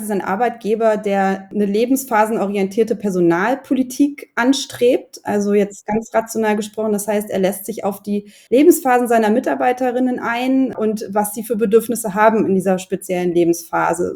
Es ist ein Arbeitgeber, der eine lebensphasenorientierte Personalpolitik anstrebt. Also jetzt ganz rational gesprochen, das heißt, er lässt sich auf die Lebensphasen seiner Mitarbeiterinnen ein und was sie für Bedürfnisse haben in dieser speziellen Lebensphase.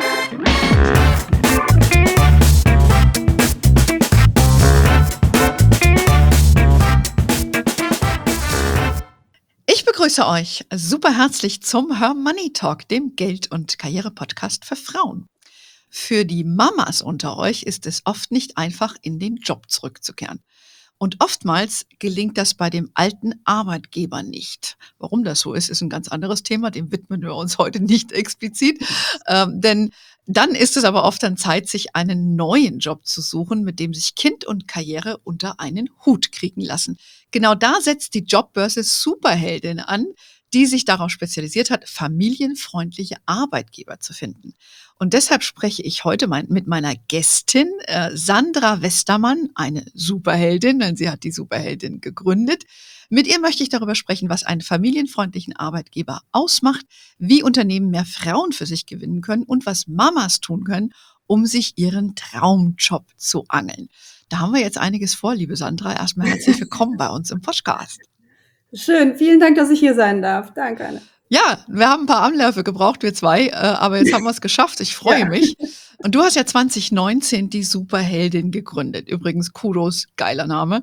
Ich begrüße euch super herzlich zum Her Money Talk, dem Geld- und Karriere-Podcast für Frauen. Für die Mamas unter euch ist es oft nicht einfach, in den Job zurückzukehren. Und oftmals gelingt das bei dem alten Arbeitgeber nicht. Warum das so ist ein ganz anderes Thema. Dem widmen wir uns heute nicht explizit. Denn dann ist es aber oft an Zeit, sich einen neuen Job zu suchen, mit dem sich Kind und Karriere unter einen Hut kriegen lassen. Genau da setzt die Jobbörse Superheldin an, die sich darauf spezialisiert hat, familienfreundliche Arbeitgeber zu finden. Und deshalb spreche ich heute mit meiner Gästin Sandra Westermann, eine Superheldin, denn sie hat die Superheldin gegründet. Mit ihr möchte ich darüber sprechen, was einen familienfreundlichen Arbeitgeber ausmacht, wie Unternehmen mehr Frauen für sich gewinnen können und was Mamas tun können, um sich ihren Traumjob zu angeln. Da haben wir jetzt einiges vor, liebe Sandra. Erstmal herzlich willkommen bei uns im Podcast. Schön, vielen Dank, dass ich hier sein darf. Danke, Anne. Ja, wir haben ein paar Anläufe gebraucht, wir zwei, aber jetzt haben wir es geschafft. Ich freue mich. Und du hast ja 2019 die Superheldin gegründet. Übrigens, Kudos, geiler Name.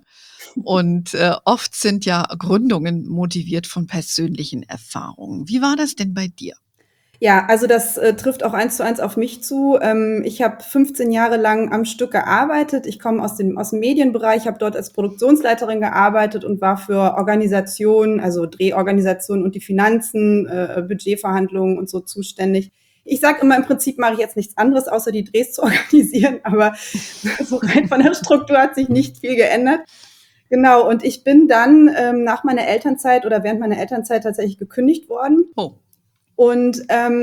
Und oft sind ja Gründungen motiviert von persönlichen Erfahrungen. Wie war das denn bei dir? Ja, also das trifft auch 1:1 auf mich zu. Ich habe 15 Jahre lang am Stück gearbeitet. Ich komme aus dem Medienbereich, habe dort als Produktionsleiterin gearbeitet und war für Organisationen, also Drehorganisationen und die Finanzen, Budgetverhandlungen und so zuständig. Ich sage immer, im Prinzip mache ich jetzt nichts anderes, außer die Drehs zu organisieren, aber so rein von der Struktur hat sich nicht viel geändert. Genau, und ich bin dann nach meiner Elternzeit oder während meiner Elternzeit tatsächlich gekündigt worden. Oh. Und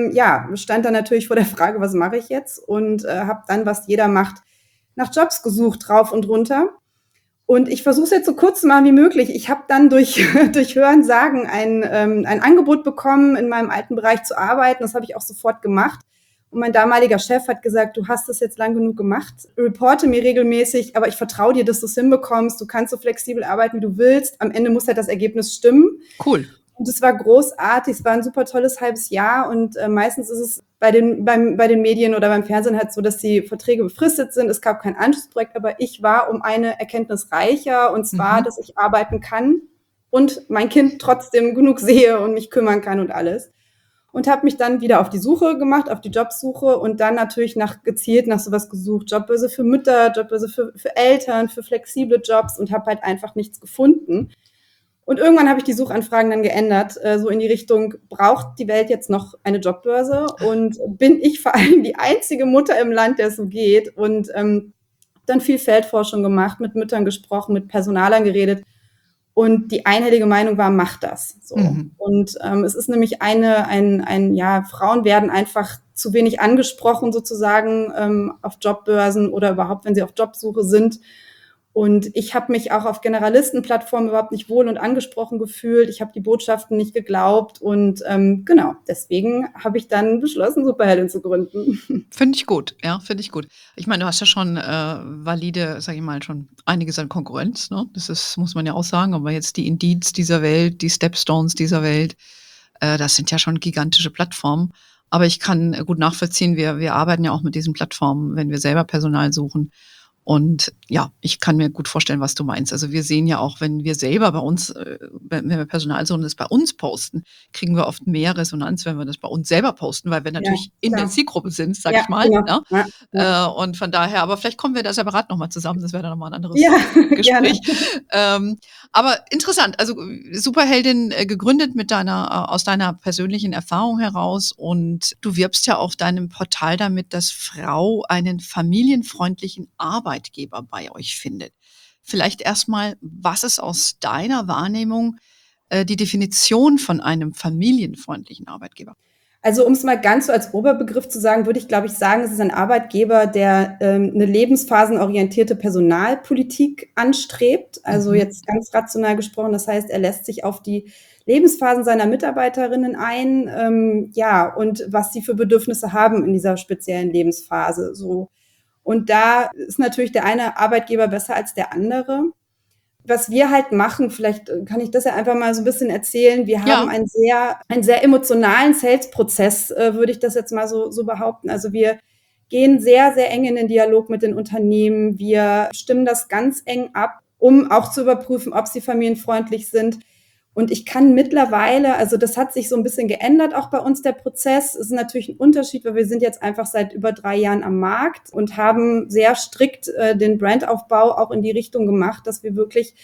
stand dann natürlich vor der Frage, was mache ich jetzt? Und habe dann, was jeder macht, nach Jobs gesucht, rauf und runter. Und ich versuche es jetzt so kurz zu machen wie möglich. Ich habe dann durch Hören sagen ein Angebot bekommen, in meinem alten Bereich zu arbeiten. Das habe ich auch sofort gemacht. Und mein damaliger Chef hat gesagt, du hast das jetzt lang genug gemacht, reporte mir regelmäßig, aber ich vertraue dir, dass du es hinbekommst. Du kannst so flexibel arbeiten, wie du willst. Am Ende muss halt das Ergebnis stimmen. Cool. Und es war großartig, es war ein super tolles halbes Jahr und meistens ist es bei den Medien oder beim Fernsehen halt so, dass die Verträge befristet sind. Es gab kein Anschlussprojekt, aber ich war um eine Erkenntnis reicher und zwar, dass ich arbeiten kann und mein Kind trotzdem genug sehe und mich kümmern kann und alles. Und habe mich dann wieder auf die Suche gemacht, auf die Jobsuche und dann natürlich gezielt nach sowas gesucht. Jobbörse für Mütter, Jobbörse für Eltern, für flexible Jobs und habe halt einfach nichts gefunden. Und irgendwann habe ich die Suchanfragen dann geändert, so in die Richtung, braucht die Welt jetzt noch eine Jobbörse? Und bin ich vor allem die einzige Mutter im Land, der es so geht? Und dann viel Feldforschung gemacht, mit Müttern gesprochen, mit Personalern geredet. Und die einhellige Meinung war, mach das. So. Und es ist nämlich Frauen werden einfach zu wenig angesprochen sozusagen auf Jobbörsen oder überhaupt, wenn sie auf Jobsuche sind. Und ich habe mich auch auf Generalistenplattformen überhaupt nicht wohl und angesprochen gefühlt. Ich habe die Botschaften nicht geglaubt. Und deswegen habe ich dann beschlossen, Superheldin zu gründen. Finde ich gut, ja, finde ich gut. Ich meine, du hast ja schon valide, sage ich mal, schon einiges an Konkurrenz, ne? Das muss man ja auch sagen, aber jetzt die Indeeds dieser Welt, die Stepstones dieser Welt, das sind ja schon gigantische Plattformen. Aber ich kann gut nachvollziehen, wir arbeiten ja auch mit diesen Plattformen, wenn wir selber Personal suchen. Und ja, ich kann mir gut vorstellen, was du meinst. Also wir sehen ja auch, wenn wir selber bei uns, wenn wir Personal suchen, das bei uns posten, kriegen wir oft mehr Resonanz, wenn wir das bei uns selber posten, weil wir natürlich in der Zielgruppe sind, sag ich mal. Genau. Ne? Und von daher, aber vielleicht kommen wir da separat nochmal zusammen, das wäre dann nochmal ein anderes Gespräch. Aber interessant, also Superheldin gegründet aus deiner persönlichen Erfahrung heraus und du wirbst ja auf deinem Portal damit, dass Frau einen familienfreundlichen Arbeitgeber bei euch findet. Vielleicht erstmal, was ist aus deiner Wahrnehmung die Definition von einem familienfreundlichen Arbeitgeber? Also um es mal ganz so als Oberbegriff zu sagen, würde ich, glaube ich, sagen, es ist ein Arbeitgeber, der eine lebensphasenorientierte Personalpolitik anstrebt. Also jetzt ganz rational gesprochen, das heißt, er lässt sich auf die Lebensphasen seiner Mitarbeiterinnen ein, und was sie für Bedürfnisse haben in dieser speziellen Lebensphase. So. Und da ist natürlich der eine Arbeitgeber besser als der andere. Was wir halt machen, vielleicht kann ich das ja einfach mal so ein bisschen erzählen. Wir haben Ja. einen sehr emotionalen Sales-Prozess, würde ich das jetzt mal so behaupten. Also wir gehen sehr, sehr eng in den Dialog mit den Unternehmen. Wir stimmen das ganz eng ab, um auch zu überprüfen, ob sie familienfreundlich sind. Und ich kann mittlerweile, also das hat sich so ein bisschen geändert, auch bei uns der Prozess. Es ist natürlich ein Unterschied, weil wir sind jetzt einfach seit über 3 Jahren am Markt und haben sehr strikt den Brandaufbau auch in die Richtung gemacht, dass wir wirklich,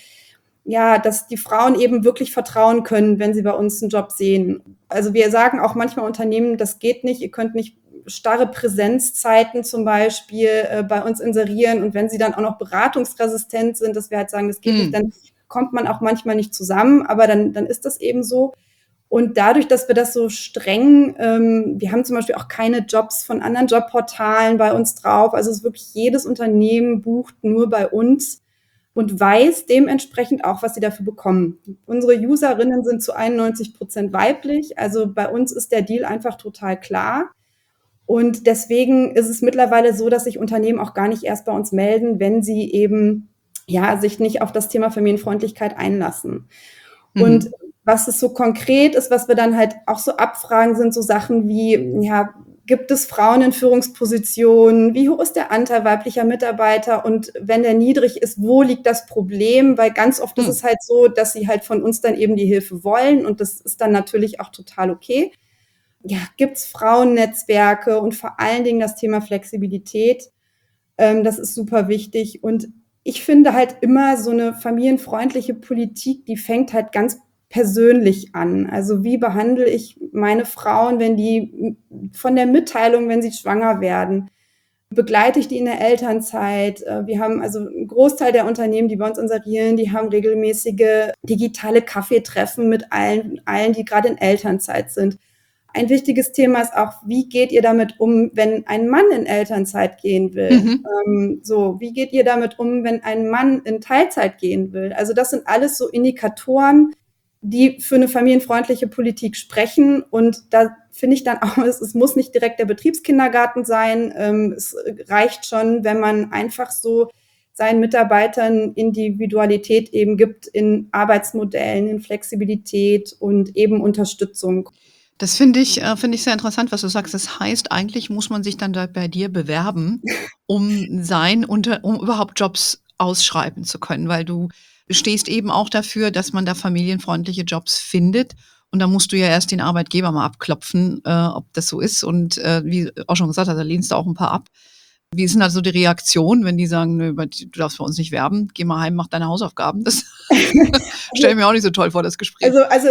dass die Frauen eben wirklich vertrauen können, wenn sie bei uns einen Job sehen. Also wir sagen auch manchmal Unternehmen, das geht nicht, ihr könnt nicht starre Präsenzzeiten zum Beispiel bei uns inserieren. Und wenn sie dann auch noch beratungsresistent sind, dass wir halt sagen, das geht nicht, dann kommt man auch manchmal nicht zusammen, aber dann ist das eben so. Und dadurch, dass wir das so streng, wir haben zum Beispiel auch keine Jobs von anderen Jobportalen bei uns drauf. Also es ist wirklich jedes Unternehmen bucht nur bei uns und weiß dementsprechend auch, was sie dafür bekommen. Unsere Userinnen sind zu 91% weiblich. Also bei uns ist der Deal einfach total klar. Und deswegen ist es mittlerweile so, dass sich Unternehmen auch gar nicht erst bei uns melden, wenn sie eben sich nicht auf das Thema Familienfreundlichkeit einlassen. Und was es so konkret ist, was wir dann halt auch so abfragen, sind so Sachen wie, gibt es Frauen in Führungspositionen? Wie hoch ist der Anteil weiblicher Mitarbeiter? Und wenn der niedrig ist, wo liegt das Problem? Weil ganz oft ist es halt so, dass sie halt von uns dann eben die Hilfe wollen. Und das ist dann natürlich auch total okay. Gibt es Frauennetzwerke und vor allen Dingen das Thema Flexibilität. Das ist super wichtig. Und ich finde halt immer so eine familienfreundliche Politik, die fängt halt ganz persönlich an. Also wie behandle ich meine Frauen, wenn die von der Mitteilung, wenn sie schwanger werden, begleite ich die in der Elternzeit. Wir haben also einen Großteil der Unternehmen, die bei uns inserieren, die haben regelmäßige digitale Kaffeetreffen mit allen, die gerade in Elternzeit sind. Ein wichtiges Thema ist auch, wie geht ihr damit um, wenn ein Mann in Elternzeit gehen will? Wie geht ihr damit um, wenn ein Mann in Teilzeit gehen will? Also das sind alles so Indikatoren, die für eine familienfreundliche Politik sprechen. Und da finde ich dann auch, es muss nicht direkt der Betriebskindergarten sein. Es reicht schon, wenn man einfach so seinen Mitarbeitern Individualität eben gibt in Arbeitsmodellen, in Flexibilität und eben Unterstützung. Das finde ich sehr interessant, was du sagst. Das heißt, eigentlich muss man sich dann da bei dir bewerben, um überhaupt Jobs ausschreiben zu können, weil du stehst eben auch dafür, dass man da familienfreundliche Jobs findet. Und da musst du ja erst den Arbeitgeber mal abklopfen, ob das so ist. Und wie auch schon gesagt hast, da lehnst du auch ein paar ab. Wie ist denn also die Reaktion, wenn die sagen, nö, du darfst bei uns nicht werben, geh mal heim, mach deine Hausaufgaben? Das stelle ich mir auch nicht so toll vor, das Gespräch. Also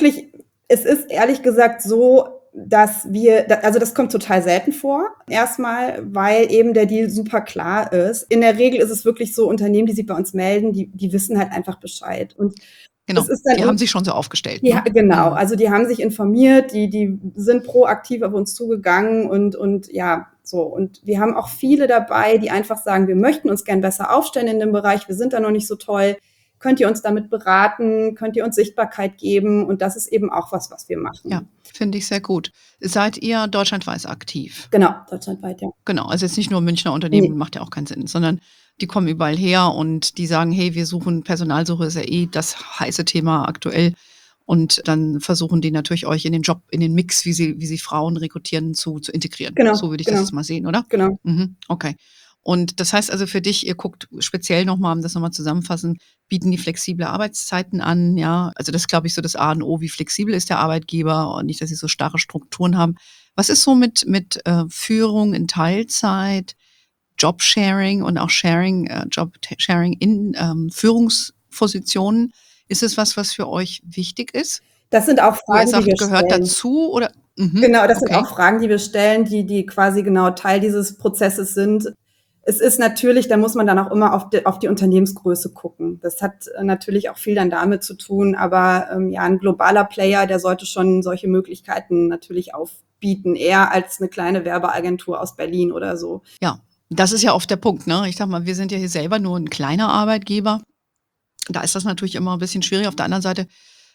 es ist ehrlich gesagt so, dass das kommt total selten vor. Erstmal, weil eben der Deal super klar ist. In der Regel ist es wirklich so, Unternehmen, die sich bei uns melden, die wissen halt einfach Bescheid. Und genau, es ist dann die haben sich schon so aufgestellt. Ja, ne? genau. Also die haben sich informiert, die sind proaktiv auf uns zugegangen und so. Und wir haben auch viele dabei, die einfach sagen, wir möchten uns gern besser aufstellen in dem Bereich, wir sind da noch nicht so toll. Könnt ihr uns damit beraten? Könnt ihr uns Sichtbarkeit geben? Und das ist eben auch was wir machen. Ja, finde ich sehr gut. Seid ihr deutschlandweit aktiv? Genau, deutschlandweit, ja. Genau, also jetzt nicht nur Münchner Unternehmen, macht ja auch keinen Sinn, sondern die kommen überall her und die sagen, hey, wir suchen Personalsuche, ist ja das heiße Thema aktuell. Und dann versuchen die natürlich euch in den Job, in den Mix, wie sie Frauen rekrutieren, zu integrieren. Genau, So würde ich das jetzt mal sehen, oder? Genau. Okay. Und das heißt also für dich, ihr guckt speziell nochmal, um das nochmal zusammenfassen, bieten die flexible Arbeitszeiten an, ja. Also das ist, glaube ich, so das A und O, wie flexibel ist der Arbeitgeber und nicht, dass sie so starre Strukturen haben. Was ist so mit Führung in Teilzeit, Jobsharing und auch Jobsharing in Führungspositionen? Ist es was für euch wichtig ist? Das sind auch Wo ihr Fragen, die wir sagt, gehört stellen. dazu oder? Genau, das sind Okay. auch Fragen, die wir stellen, die quasi genau Teil dieses Prozesses sind. Es ist natürlich, da muss man dann auch immer auf die Unternehmensgröße gucken. Das hat natürlich auch viel dann damit zu tun, aber ein globaler Player, der sollte schon solche Möglichkeiten natürlich aufbieten, eher als eine kleine Werbeagentur aus Berlin oder so. Ja, das ist ja oft der Punkt, ne? Ich sag mal, wir sind ja hier selber nur ein kleiner Arbeitgeber. Da ist das natürlich immer ein bisschen schwierig. Auf der anderen Seite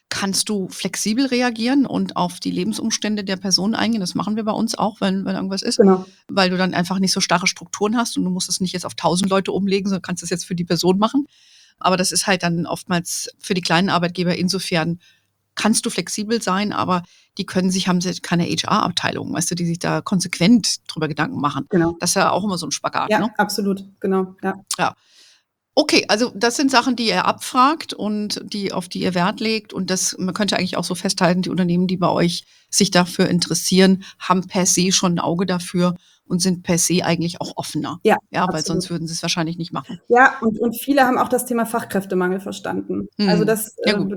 Kannst du flexibel reagieren und auf die Lebensumstände der Person eingehen? Das machen wir bei uns auch, wenn irgendwas ist, Genau. weil du dann einfach nicht so starre Strukturen hast und du musst es nicht jetzt auf 1.000 Leute umlegen, sondern kannst es jetzt für die Person machen. Aber das ist halt dann oftmals für die kleinen Arbeitgeber insofern, kannst du flexibel sein, aber haben sie keine HR-Abteilung, weißt du, die sich da konsequent drüber Gedanken machen. Genau. Das ist ja auch immer so ein Spagat, Ja, ne? absolut. Genau. Ja. Ja. Okay, also das sind Sachen, die ihr abfragt und auf die ihr Wert legt. Und man könnte eigentlich auch so festhalten, die Unternehmen, die bei euch sich dafür interessieren, haben per se schon ein Auge dafür und sind per se eigentlich auch offener. Ja, Ja, weil absolut. sonst würden sie es wahrscheinlich nicht machen. Ja, und viele haben auch das Thema Fachkräftemangel verstanden. Also Ja, gut.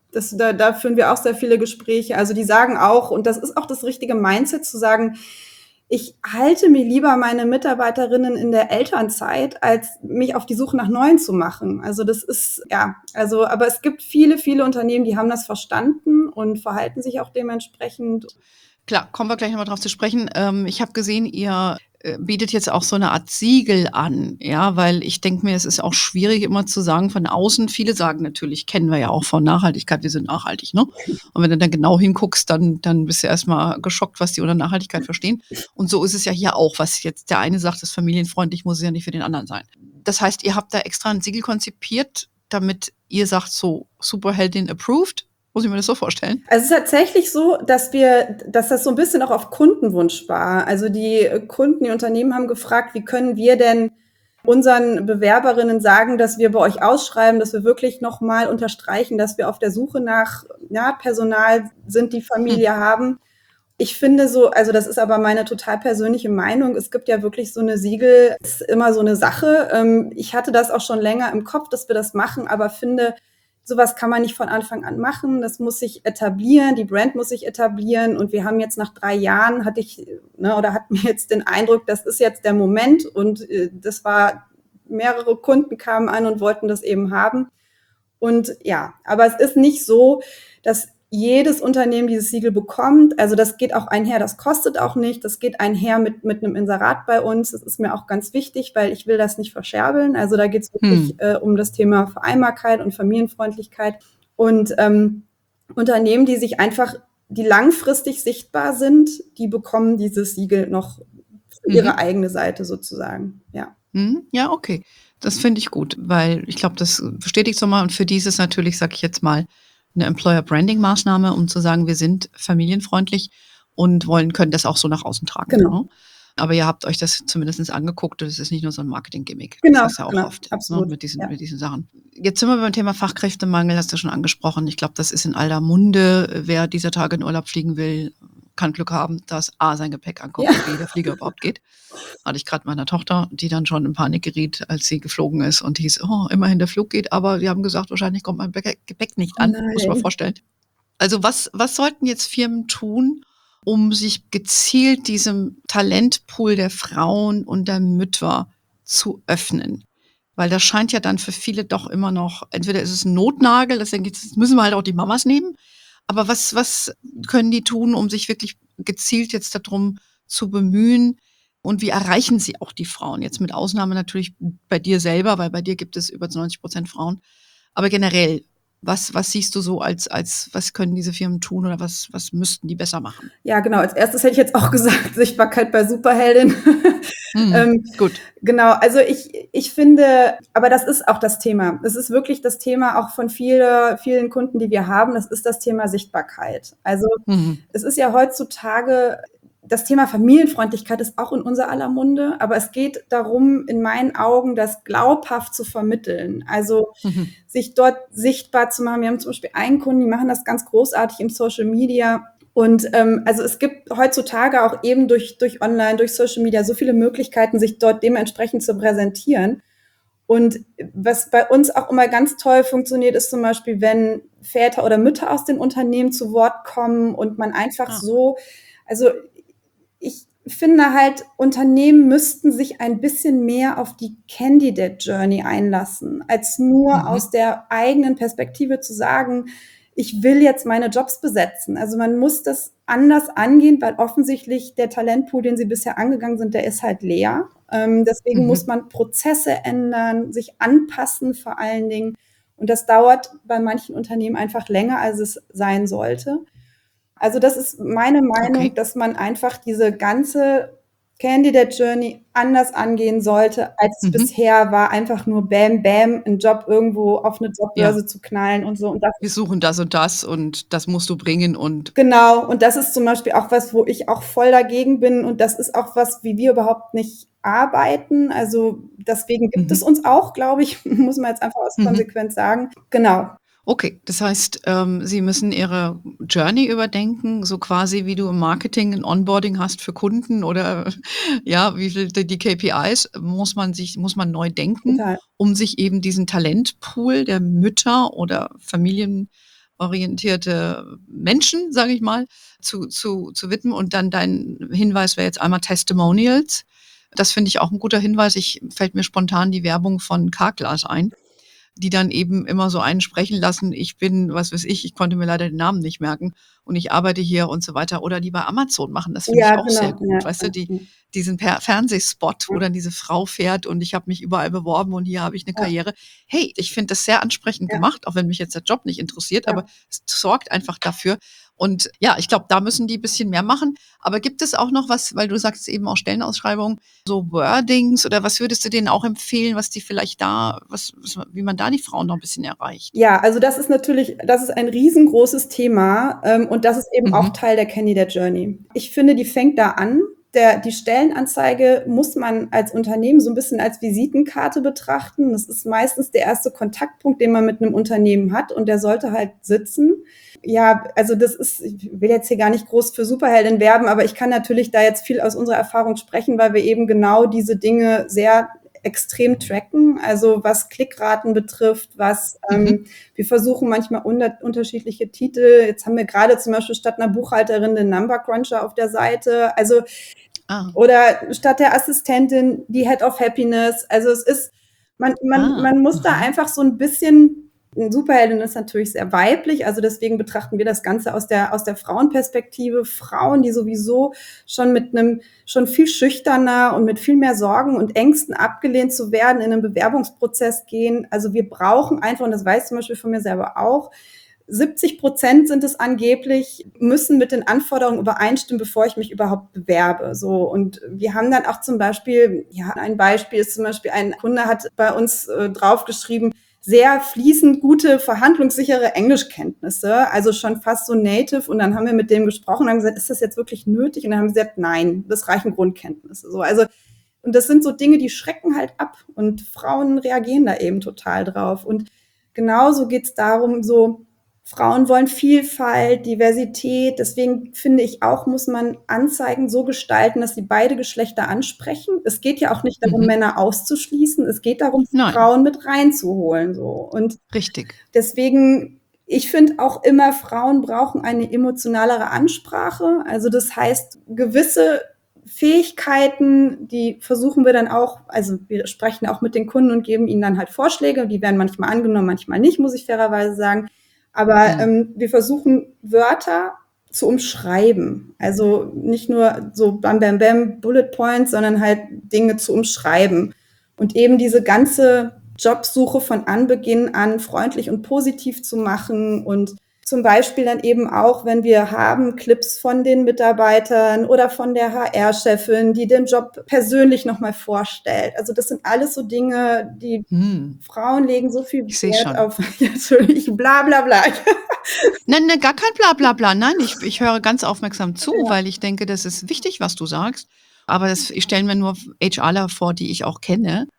da führen wir auch sehr viele Gespräche. Also die sagen auch, und das ist auch das richtige Mindset, zu sagen, ich halte mir lieber meine Mitarbeiterinnen in der Elternzeit, als mich auf die Suche nach Neuen zu machen. Also das ist, aber es gibt viele, viele Unternehmen, die haben das verstanden und verhalten sich auch dementsprechend. Klar, kommen wir gleich nochmal drauf zu sprechen. Ich habe gesehen, ihr bietet jetzt auch so eine Art Siegel an, ja, weil ich denke mir, es ist auch schwierig immer zu sagen von außen. Viele sagen natürlich, kennen wir ja auch von Nachhaltigkeit, wir sind nachhaltig, ne? Und wenn du dann genau hinguckst, dann bist du erstmal geschockt, was die unter Nachhaltigkeit verstehen. Und so ist es ja hier auch, was jetzt der eine sagt, ist familienfreundlich, muss es ja nicht für den anderen sein. Das heißt, ihr habt da extra ein Siegel konzipiert, damit ihr sagt, so Superheldin approved. Muss ich mir das so vorstellen? Also es ist tatsächlich so, dass das so ein bisschen auch auf Kundenwunsch war. Also die Unternehmen haben gefragt, wie können wir denn unseren Bewerberinnen sagen, dass wir bei euch ausschreiben, dass wir wirklich nochmal unterstreichen, dass wir auf der Suche nach Personal sind, die Familie haben. Ich finde so, also das ist aber meine total persönliche Meinung, es gibt ja wirklich so eine Siegel, ist immer so eine Sache. Ich hatte das auch schon länger im Kopf, dass wir das machen, aber finde, sowas kann man nicht von Anfang an machen. Das muss sich etablieren, die Brand muss sich etablieren. Und wir haben jetzt nach 3 Jahren, hatten wir jetzt den Eindruck, das ist jetzt der Moment. Und das war, mehrere Kunden kamen an und wollten das eben haben. Und ja, aber es ist nicht so, dass jedes Unternehmen dieses Siegel bekommt. Also das geht auch einher, das kostet auch nicht. Das geht einher mit einem Inserat bei uns. Das ist mir auch ganz wichtig, weil ich will das nicht verscherbeln. Also da geht es wirklich um das Thema Vereinbarkeit und Familienfreundlichkeit. Und Unternehmen, die langfristig sichtbar sind, die bekommen dieses Siegel noch für ihre eigene Seite sozusagen. Ja. Ja, okay. Das finde ich gut, weil ich glaube, das bestätigt so mal. Und für die ist es natürlich, sage ich jetzt mal, eine Employer-Branding-Maßnahme, um zu sagen, wir sind familienfreundlich und können das auch so nach außen tragen. Genau. Ne? Aber ihr habt euch das zumindest angeguckt und es ist nicht nur so ein Marketing-Gimmick. Genau, Das ist ja auch oft absolut. Ne, mit diesen Sachen. Jetzt sind wir beim Thema Fachkräftemangel, hast du schon angesprochen. Ich glaube, das ist in aller Munde. Wer dieser Tage in Urlaub fliegen will, kann Glück haben, dass sein Gepäck ankommt und wie der Flieger überhaupt geht. Hatte ich gerade meiner Tochter, die dann schon in Panik geriet, als sie geflogen ist und hieß, immerhin der Flug geht, aber wir haben gesagt, wahrscheinlich kommt mein Gepäck nicht an. Muss man vorstellen. Also was sollten jetzt Firmen tun, um sich gezielt diesem Talentpool der Frauen und der Mütter zu öffnen? Weil das scheint ja dann für viele doch immer noch, entweder ist es ein Notnagel, das müssen wir halt auch die Mamas nehmen, aber was können die tun, um sich wirklich gezielt jetzt darum zu bemühen? Und wie erreichen sie auch die Frauen? Jetzt mit Ausnahme natürlich bei dir selber, weil bei dir gibt es über 90% Frauen. Aber generell, was siehst du so was können diese Firmen tun oder was müssten die besser machen? Ja, genau. Als erstes hätte ich jetzt auch gesagt, Sichtbarkeit bei Superheldin. Gut. Genau, also ich finde, aber das ist auch das Thema. Es ist wirklich das Thema auch von vielen Kunden, die wir haben. Das ist das Thema Sichtbarkeit. Also es ist ja heutzutage, das Thema Familienfreundlichkeit ist auch in unser aller Munde, aber es geht darum, in meinen Augen, das glaubhaft zu vermitteln. Also sich dort sichtbar zu machen. Wir haben zum Beispiel einen Kunden, die machen das ganz großartig im Social Media. Und also es gibt heutzutage auch eben durch Online, durch Social Media so viele Möglichkeiten, sich dort dementsprechend zu präsentieren. Und was bei uns auch immer ganz toll funktioniert, ist zum Beispiel, wenn Väter oder Mütter aus den Unternehmen zu Wort kommen und man einfach also ich finde halt, Unternehmen müssten sich ein bisschen mehr auf die Candidate Journey einlassen, als nur aus der eigenen Perspektive zu sagen, ich will jetzt meine Jobs besetzen. Also man muss das anders angehen, weil offensichtlich der Talentpool, den sie bisher angegangen sind, der ist halt leer. Deswegen muss man Prozesse ändern, sich anpassen vor allen Dingen. Und das dauert bei manchen Unternehmen einfach länger, als es sein sollte. Also das ist meine Meinung, Okay. dass man einfach diese ganze Candidate Journey anders angehen sollte, als es Mhm. bisher war, einfach nur bam, bam, einen Job irgendwo auf eine Ja. Jobbörse zu knallen und so. Und das Wir suchen das und das musst du bringen und genau, und das ist zum Beispiel auch was, wo ich auch voll dagegen bin und das ist auch was, wie wir überhaupt nicht arbeiten. Also deswegen gibt es mhm. uns auch, glaube ich, muss man jetzt einfach aus Mhm. Konsequenz sagen. Genau. Okay, das heißt, Sie müssen Ihre Journey überdenken, so quasi wie du im Marketing 'n Onboarding hast für Kunden oder ja, wie viel die KPIs muss man neu denken, Total. um sich eben diesen Talentpool der Mütter oder familienorientierte Menschen, sage ich mal, zu widmen. Und dann dein Hinweis wäre jetzt einmal Testimonials. Das finde ich auch 'n guter Hinweis. Fällt mir spontan die Werbung von Carglass ein, die dann eben immer so einen sprechen lassen: „Ich bin, was weiß ich, ich konnte mir leider den Namen nicht merken und ich arbeite hier“ und so weiter. Oder die bei Amazon machen, das finde Ja, ich auch sehr genau. gut. Ja, Weißt du, ja, ja, diesen Fernsehspot, wo ja, dann diese Frau fährt und ich habe mich überall beworben und hier habe ich 'ne ja, Karriere. Hey, ich finde das sehr ansprechend ja, gemacht, auch wenn mich jetzt der Job nicht interessiert, aber ja. es sorgt einfach dafür. Und ja, ich glaube, da müssen die bisschen mehr machen. Aber gibt es auch noch was, weil du sagst eben auch Stellenausschreibungen, so Wordings oder was würdest du denen auch empfehlen, was die vielleicht da wie man da die Frauen noch 'n bisschen erreicht? Ja, also das ist ein riesengroßes Thema, und das ist eben auch Mhm. Teil der Candidate Journey. Ich finde, die fängt da an. Die Stellenanzeige muss man als Unternehmen so ein bisschen als Visitenkarte betrachten. Das ist meistens der erste Kontaktpunkt, den man mit einem Unternehmen hat und der sollte halt sitzen. Ja, also das ist, ich will jetzt hier gar nicht groß für Superheldin werben, aber ich kann natürlich da jetzt viel aus unserer Erfahrung sprechen, weil wir eben genau diese Dinge sehr extrem tracken, also was Klickraten betrifft, Mhm. wir versuchen manchmal unterschiedliche Titel. Jetzt haben wir gerade zum Beispiel statt einer Buchhalterin den Number Cruncher auf der Seite, also Ah. oder statt der Assistentin die Head of Happiness. Also es ist, Ah. man muss da Mhm. einfach so ein bisschen, Superheldin ist natürlich sehr weiblich, also deswegen betrachten wir das Ganze aus der Frauenperspektive. Frauen, die sowieso schon mit einem, schon viel schüchterner und mit viel mehr Sorgen und Ängsten abgelehnt zu werden in einen Bewerbungsprozess gehen. Also wir brauchen einfach, und das weiß ich zum Beispiel von mir selber auch, 70% sind es angeblich, müssen mit den Anforderungen übereinstimmen, bevor ich mich überhaupt bewerbe. So. Und wir haben dann auch zum Beispiel, ja, ein Beispiel ist zum Beispiel, ein Kunde hat bei uns draufgeschrieben, sehr fließend gute, verhandlungssichere Englischkenntnisse, also schon fast so native. Und dann haben wir mit dem gesprochen und haben gesagt, ist das jetzt wirklich nötig? Und dann haben sie gesagt, nein, das reichen Grundkenntnisse. So, also, und das sind so Dinge, die schrecken halt ab. Und Frauen reagieren da eben total drauf. Und genauso geht es darum, so, Frauen wollen Vielfalt, Diversität. Deswegen finde ich auch, muss man Anzeigen so gestalten, dass sie beide Geschlechter ansprechen. Es geht ja auch nicht darum, Mhm. Männer auszuschließen. Es geht darum, Nein, Frauen mit reinzuholen, so. Und richtig. deswegen, ich finde auch immer, Frauen brauchen eine emotionalere Ansprache. Also das heißt, gewisse Fähigkeiten, die versuchen wir dann auch, also wir sprechen auch mit den Kunden und geben ihnen dann halt Vorschläge, die werden manchmal angenommen, manchmal nicht, muss ich fairerweise sagen. Aber Mhm. wir versuchen Wörter zu umschreiben. Also nicht nur so bam, bam, bam, Bullet Points, sondern halt Dinge zu umschreiben. Und eben diese ganze Jobsuche von Anbeginn an freundlich und positiv zu machen und zum Beispiel dann eben auch, wenn wir haben Clips von den Mitarbeitern oder von der HR-Chefin, die den Job persönlich nochmal vorstellt. Also das sind alles so Dinge, die Mhm. Frauen legen so viel Ich sehe Wert schon. auf, natürlich, bla bla bla. Nein, ne, gar kein Bla. Nein, ich höre ganz aufmerksam zu, Ja. weil ich denke, das ist wichtig, was du sagst. Aber ich stelle mir nur HRler vor, die ich auch kenne.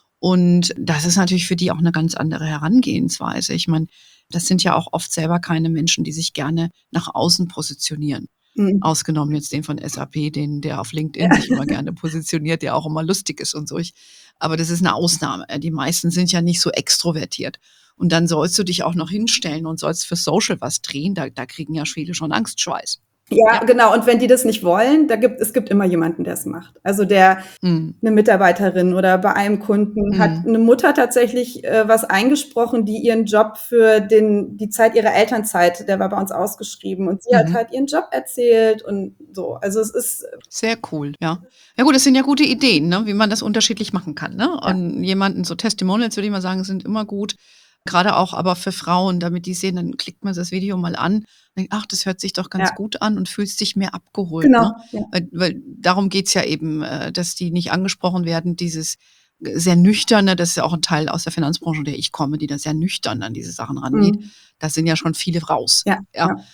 Und das ist natürlich für die auch eine ganz andere Herangehensweise. Ich meine, das sind ja auch oft selber keine Menschen, die sich gerne nach außen positionieren. Mhm. Ausgenommen jetzt den von SAP, der auf Ja. LinkedIn sich immer gerne positioniert, der auch immer lustig ist und so. Aber das ist eine Ausnahme. Die meisten sind ja nicht so extrovertiert. Und dann sollst du dich auch noch hinstellen und sollst für Social was drehen. Da kriegen ja viele schon Angstschweiß. Ja, Ja. genau. Und wenn die das nicht wollen, es gibt immer jemanden, der es macht. Also der, Mhm. eine Mitarbeiterin oder bei einem Kunden hat Mhm. eine Mutter tatsächlich was eingesprochen, die ihren Job für die Zeit ihrer Elternzeit, der war bei uns ausgeschrieben und sie hat Mhm. halt ihren Job erzählt und so. Also es ist, Sehr cool, ja. Ja gut, das sind ja gute Ideen, ne, wie man das unterschiedlich machen kann, ne? ja, Und jemanden so Testimonials, würde ich mal sagen, sind immer gut. Gerade auch aber für Frauen, damit die sehen, dann klickt man das Video mal an und denkt, ach, das hört sich doch ganz gut an und fühlt sich mehr abgeholt. Ne? Genau, ja. Weil darum geht's ja eben, dass die nicht angesprochen werden, dieses sehr nüchterne, das ist ja auch ein Teil aus der Finanzbranche, in der ich komme, die da sehr nüchtern an diese Sachen rangeht. Da sind ja schon viele raus. Ja.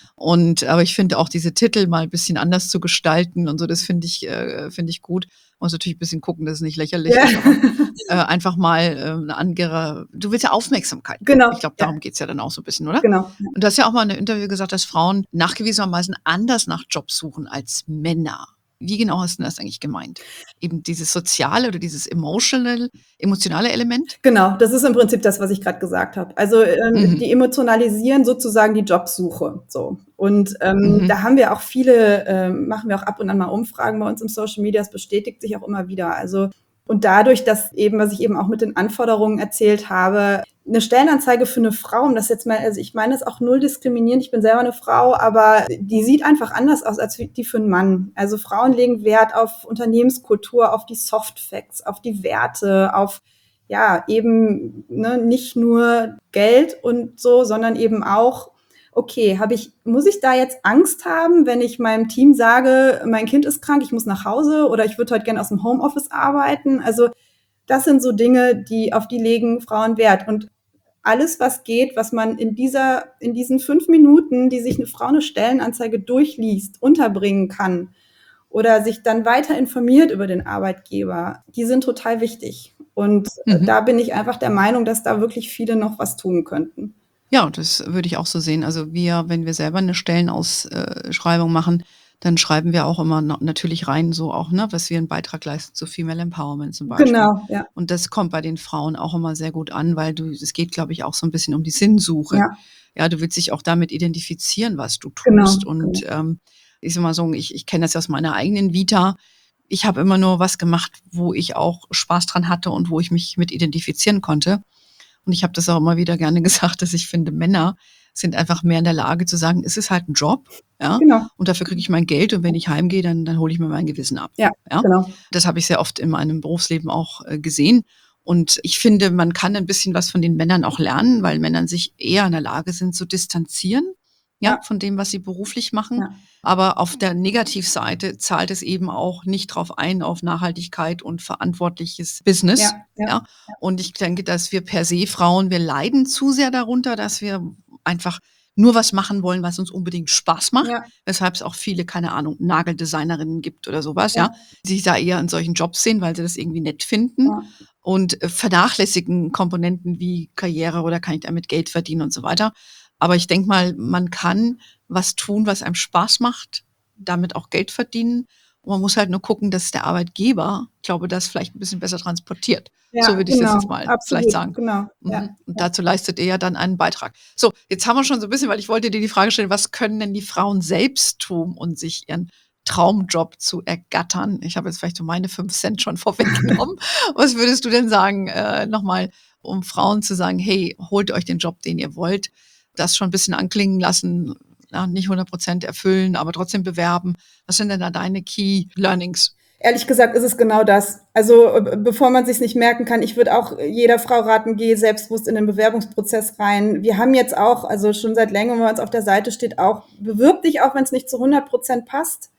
Aber ich finde auch diese Titel mal ein bisschen anders zu gestalten und so, das finde ich gut. Muss natürlich ein bisschen gucken, dass es nicht lächerlich ist, aber einfach mal eine andere, du willst ja Aufmerksamkeit. Genau. Ich glaube, darum geht's ja dann auch so ein bisschen, oder? Genau. Und du hast ja auch mal in einem Interview gesagt, dass Frauen nachgewiesenermaßen anders nach Jobs suchen als Männer. Wie genau hast du das eigentlich gemeint? Eben dieses soziale oder dieses emotionale Element? Genau, das ist im Prinzip das, was ich gerade gesagt habe. Also die emotionalisieren sozusagen die Jobsuche. So. Und da haben wir auch viele, machen wir auch ab und an mal Umfragen bei uns im Social Media, das bestätigt sich auch immer wieder. Also und dadurch, dass eben, was ich eben auch mit den Anforderungen erzählt habe, eine Stellenanzeige für eine Frau, um das jetzt mal, also ich meine das auch null diskriminierend, ich bin selber eine Frau, aber die sieht einfach anders aus als die für einen Mann. Also Frauen legen Wert auf Unternehmenskultur, auf die Soft Facts, auf die Werte, auf ja, eben nicht nur Geld und so, sondern eben auch, okay, muss ich da jetzt Angst haben, wenn ich meinem Team sage, mein Kind ist krank, ich muss nach Hause oder ich würde heute gerne aus dem Homeoffice arbeiten? Also das sind so Dinge, auf die legen Frauen Wert. Und alles, was geht, was man in diesen 5 Minuten, die sich eine Frau eine Stellenanzeige durchliest, unterbringen kann oder sich dann weiter informiert über den Arbeitgeber, die sind total wichtig. Und da bin ich einfach der Meinung, dass da wirklich viele noch was tun könnten. Ja, das würde ich auch so sehen. Also wenn wir selber eine Stellenausschreibung machen, dann schreiben wir auch immer natürlich rein, so auch, ne, was wir einen Beitrag leisten zu Female Empowerment zum Beispiel. Genau, ja. Und das kommt bei den Frauen auch immer sehr gut an, weil es geht, glaube ich, auch so ein bisschen um die Sinnsuche. Ja. Ja, du willst dich auch damit identifizieren, was du tust. Genau, Und ich sag mal so, ich kenne das ja aus meiner eigenen Vita. Ich habe immer nur was gemacht, wo ich auch Spaß dran hatte und wo ich mich mit identifizieren konnte. Und ich habe das auch immer wieder gerne gesagt, dass ich finde, Männer sind einfach mehr in der Lage zu sagen, es ist halt ein Job, ja, Genau. und dafür kriege ich mein Geld und wenn ich heimgehe, dann hole ich mir mein Gewissen ab. Ja, genau. Das habe ich sehr oft in meinem Berufsleben auch gesehen. Und ich finde, man kann ein bisschen was von den Männern auch lernen, weil Männer sich eher in der Lage sind zu distanzieren, von dem, was sie beruflich machen. Ja. Aber auf der Negativseite zahlt es eben auch nicht drauf ein, auf Nachhaltigkeit und verantwortliches Business. Ja. Und ich denke, dass wir per se Frauen, wir leiden zu sehr darunter, dass wir einfach nur was machen wollen, was uns unbedingt Spaß macht. Ja. Weshalb es auch viele, keine Ahnung, Nageldesignerinnen gibt oder sowas, die sich da eher in solchen Jobs sehen, weil sie das irgendwie nett finden. Ja. Und vernachlässigen Komponenten wie Karriere oder kann ich damit Geld verdienen und so weiter. Aber ich denke mal, man kann was tun, was einem Spaß macht, damit auch Geld verdienen. Und man muss halt nur gucken, dass der Arbeitgeber, ich glaube, das vielleicht ein bisschen besser transportiert. Ja, so würde ich das jetzt mal vielleicht sagen. Genau. Ja, und dazu leistet ihr ja dann einen Beitrag. So, jetzt haben wir schon so ein bisschen, weil ich wollte dir die Frage stellen, was können denn die Frauen selbst tun, um sich ihren Traumjob zu ergattern? Ich habe jetzt vielleicht so meine 5 Cent schon vorweggenommen. Was würdest du denn sagen, nochmal, um Frauen zu sagen, hey, holt euch den Job, den ihr wollt, das schon ein bisschen anklingen lassen, nicht 100% erfüllen, aber trotzdem bewerben. Was sind denn da deine Key Learnings? Ehrlich gesagt ist es genau das. Also bevor man sich's nicht merken kann, ich würde auch jeder Frau raten, geh selbstbewusst in den Bewerbungsprozess rein. Wir haben jetzt auch, also schon seit längerem, wenn man uns auf der Seite steht, auch, bewirb dich auch, wenn es nicht zu 100% passt.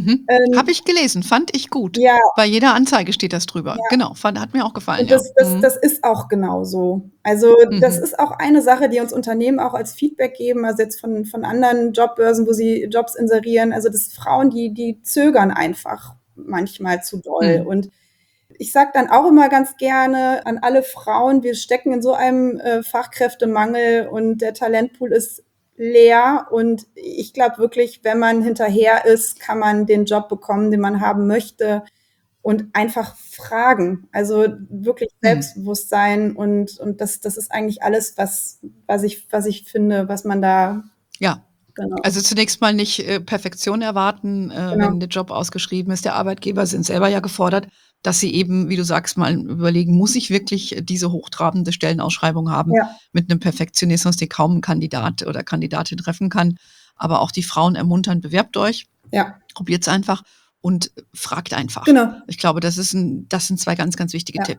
Habe ich gelesen, fand ich gut. Ja. Bei jeder Anzeige steht das drüber. Ja. Genau, hat mir auch gefallen. Und das ist auch genau so. Also das ist auch eine Sache, die uns Unternehmen auch als Feedback geben, also jetzt von anderen Jobbörsen, wo sie Jobs inserieren. Also das Frauen, die zögern einfach manchmal zu doll. Und ich sage dann auch immer ganz gerne an alle Frauen, wir stecken in so einem Fachkräftemangel und der Talentpool ist leer und ich glaube wirklich, wenn man hinterher ist, kann man den Job bekommen, den man haben möchte und einfach fragen, also wirklich selbstbewusst sein und das ist eigentlich alles, was ich finde, was man da... Ja. Genau. Also zunächst mal nicht Perfektion erwarten, wenn der Job ausgeschrieben ist. Der Arbeitgeber sind selber ja gefordert, dass sie eben, wie du sagst, mal überlegen, muss ich wirklich diese hochtrabende Stellenausschreibung haben mit einem Perfektionismus, den kaum ein Kandidat oder Kandidatin treffen kann. Aber auch die Frauen ermuntern, bewerbt euch, probiert es einfach und fragt einfach. Genau. Ich glaube, das sind 2 ganz, ganz wichtige Tipps.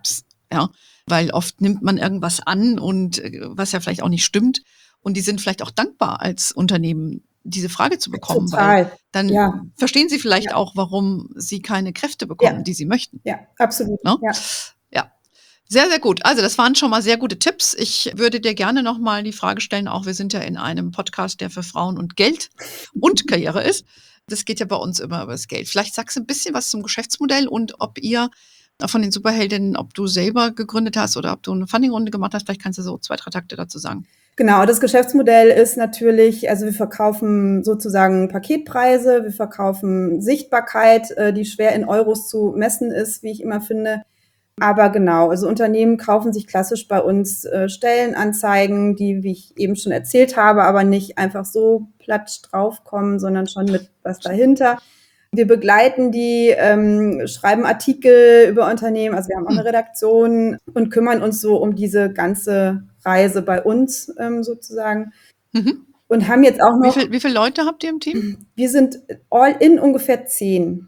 Ja, weil oft nimmt man irgendwas an und was ja vielleicht auch nicht stimmt. Und die sind vielleicht auch dankbar als Unternehmen, diese Frage zu bekommen, weil Total. dann Ja, verstehen sie vielleicht ja, auch, warum sie keine Kräfte bekommen, ja, die sie möchten. ja, absolut. Ne? Ja. Ja, sehr, sehr gut. Also das waren schon mal sehr gute Tipps. Ich würde dir gerne noch mal die Frage stellen, auch wir sind ja in einem Podcast, der für Frauen und Geld und Karriere ist. Das geht ja bei uns immer über das Geld. Vielleicht sagst du ein bisschen was zum Geschäftsmodell und ob ihr von den Superheldinnen, ob du selber gegründet hast oder ob du eine Funding-Runde gemacht hast. Vielleicht kannst du so 2, 3 Takte dazu sagen. Genau, das Geschäftsmodell ist natürlich, also wir verkaufen sozusagen Paketpreise, wir verkaufen Sichtbarkeit, die schwer in Euros zu messen ist, wie ich immer finde. Aber genau, also Unternehmen kaufen sich klassisch bei uns Stellenanzeigen, die, wie ich eben schon erzählt habe, aber nicht einfach so platsch draufkommen, sondern schon mit was dahinter. Wir begleiten die, schreiben Artikel über Unternehmen, also wir haben auch eine Redaktion und kümmern uns so um diese ganze Reise bei uns sozusagen. Mhm. Und haben jetzt auch noch, Wie viele Leute habt ihr im Team? wir sind all in ungefähr 10.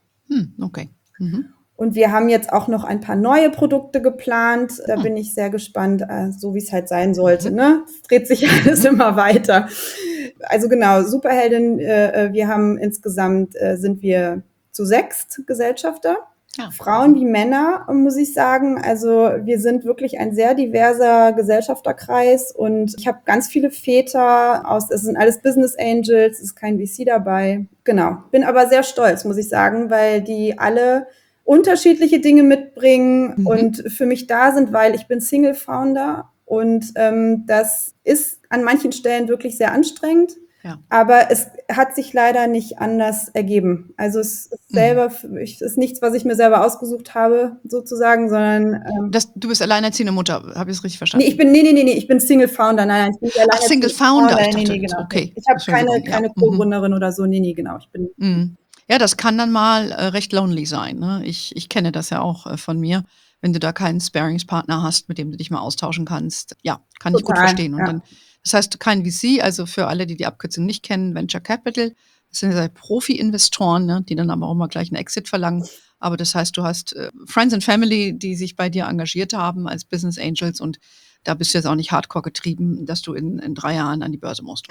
Okay. Mhm. Und wir haben jetzt auch noch ein paar neue Produkte geplant. Da bin ich sehr gespannt, so wie es halt sein sollte. Ne? Es dreht sich alles immer weiter. Also genau, Superheldin, wir haben insgesamt, sind wir zu 6 Gesellschafter. Ja. Frauen wie Männer, muss ich sagen. Also wir sind wirklich ein sehr diverser Gesellschafterkreis und ich habe ganz viele Väter es sind alles Business Angels, es ist kein VC dabei. Genau, bin aber sehr stolz, muss ich sagen, weil die alle unterschiedliche Dinge mitbringen und für mich da sind, weil ich bin Single-Founder und das ist an manchen Stellen wirklich sehr anstrengend. Ja. Aber es hat sich leider nicht anders ergeben. Also es ist selber, es ist nichts, was ich mir selber ausgesucht habe, sozusagen, sondern Du bist alleinerziehende Mutter, habe ich es richtig verstanden? nee, ich bin Single Founder, nein, ich bin nicht Ach, Single Founder, ich dachte, genau. okay. Ich habe Entschuldigung, keine ja. Co-Gründerin oder so, nee, genau. Ich bin Ja, das kann dann mal recht lonely sein. Ne? Ich kenne das ja auch von mir. Wenn du da keinen Sparingspartner hast, mit dem du dich mal austauschen kannst, ja, kann ich gut total, verstehen. Und ja. dann, das heißt, kein VC, also für alle, die die Abkürzung nicht kennen, Venture Capital, das sind ja Profi-Investoren, ne, die dann aber auch immer gleich einen Exit verlangen. Aber das heißt, du hast Friends and Family, die sich bei dir engagiert haben als Business Angels und da bist du jetzt auch nicht hardcore getrieben, dass du in 3 Jahren an die Börse musst.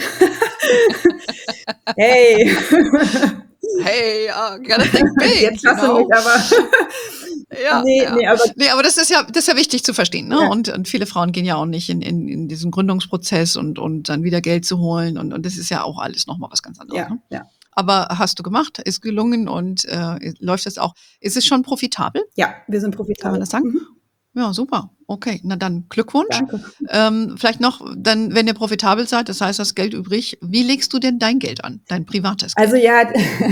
Hey. Hey, gotta think big. Jetzt hast du mich aber. Ja, Nee, aber das ist ja wichtig zu verstehen. Ne? Ja. Und viele Frauen gehen ja auch nicht in diesen Gründungsprozess und dann wieder Geld zu holen. Und das ist ja auch alles nochmal was ganz anderes. Ja, Ne? ja. Aber hast du gemacht, ist gelungen und läuft das auch. Ist es schon profitabel? Ja, wir sind profitabel. Kann man das sagen? Ja, super. Okay, na dann Glückwunsch. Danke. Vielleicht noch, dann, wenn ihr profitabel seid, das heißt, das Geld übrig, wie legst du denn dein Geld an, dein privates Geld? Also ja,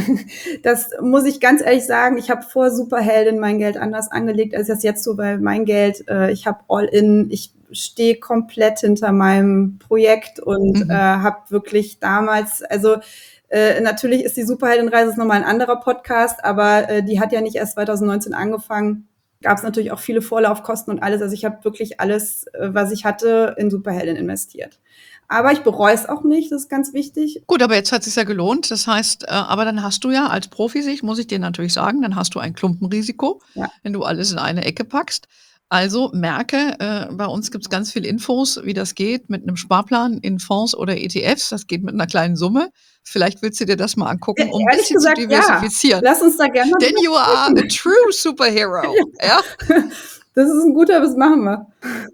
das muss ich ganz ehrlich sagen, ich habe vor Superheldin mein Geld anders angelegt, als das jetzt so, weil mein Geld, ich habe all in, ich stehe komplett hinter meinem Projekt und habe wirklich damals, also natürlich ist die Superheldenreise nochmal ein anderer Podcast, aber die hat ja nicht erst 2019 angefangen. Gab es natürlich auch viele Vorlaufkosten und alles. Also ich habe wirklich alles, was ich hatte, in Superheldin investiert. Aber ich bereue es auch nicht, das ist ganz wichtig. Gut, aber jetzt hat es sich ja gelohnt. Das heißt, aber dann hast du ja als Profisicht, muss ich dir natürlich sagen, dann hast du ein Klumpenrisiko, wenn du alles in eine Ecke packst. Also merke, bei uns gibt es ganz viele Infos, wie das geht mit einem Sparplan in Fonds oder ETFs. Das geht mit einer kleinen Summe. Vielleicht willst du dir das mal angucken, um ein bisschen zu diversifizieren. Ja. Lass uns da gerne mal Then you are a true superhero. Ja. Das ist ein guter, das machen wir.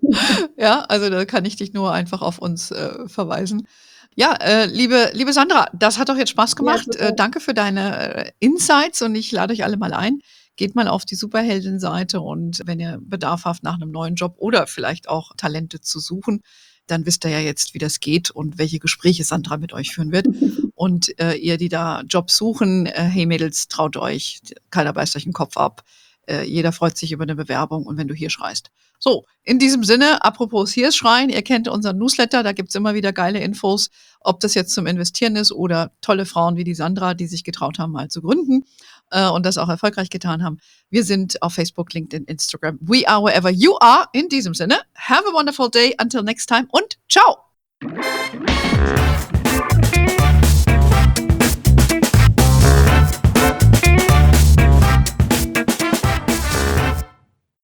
Ja, also da kann ich dich nur einfach auf uns verweisen. Ja, liebe Sandra, das hat doch jetzt Spaß gemacht. Ja, danke für deine Insights und ich lade euch alle mal ein. Geht mal auf die Superheldin-Seite und wenn ihr Bedarf habt nach einem neuen Job oder vielleicht auch Talente zu suchen, dann wisst ihr ja jetzt, wie das geht und welche Gespräche Sandra mit euch führen wird. Und ihr, die da Jobs suchen, hey Mädels, traut euch, keiner beißt euch den Kopf ab. Jeder freut sich über eine Bewerbung und wenn du hier schreist. So, in diesem Sinne, apropos hier schreien, ihr kennt unseren Newsletter, da gibt's immer wieder geile Infos, ob das jetzt zum Investieren ist oder tolle Frauen wie die Sandra, die sich getraut haben, mal zu gründen und das auch erfolgreich getan haben. Wir sind auf Facebook, LinkedIn, Instagram. We are wherever you are. In diesem Sinne, have a wonderful day. Until next time und ciao!